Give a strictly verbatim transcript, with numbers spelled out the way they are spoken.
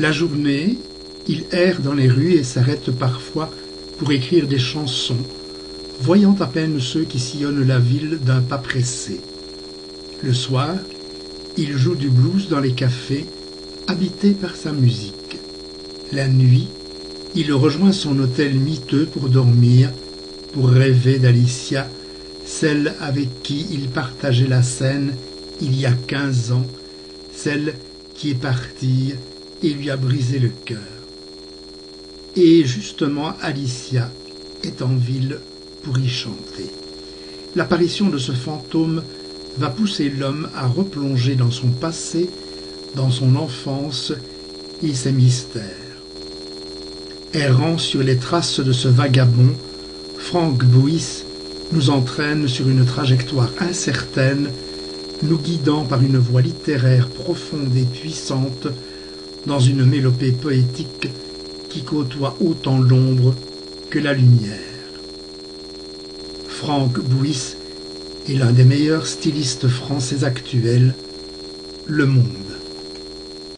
La journée, il erre dans les rues et s'arrête parfois pour écrire des chansons, voyant à peine ceux qui sillonnent la ville d'un pas pressé. Le soir, il joue du blues dans les cafés, habité par sa musique. La nuit, il rejoint son hôtel miteux pour dormir, pour rêver d'Alicia, celle avec qui il partageait la scène il y a quinze ans, celle qui est partie et lui a brisé le cœur. Et justement, Alicia est en ville pour y chanter. L'apparition de ce fantôme va pousser l'homme à replonger dans son passé, dans son enfance et ses mystères. Errant sur les traces de ce vagabond, Franck Bouys nous entraîne sur une trajectoire incertaine, nous guidant par une voix littéraire profonde et puissante dans une mélopée poétique qui côtoie autant l'ombre que la lumière. Franck Bouys est l'un des meilleurs stylistes français actuels, Le Monde.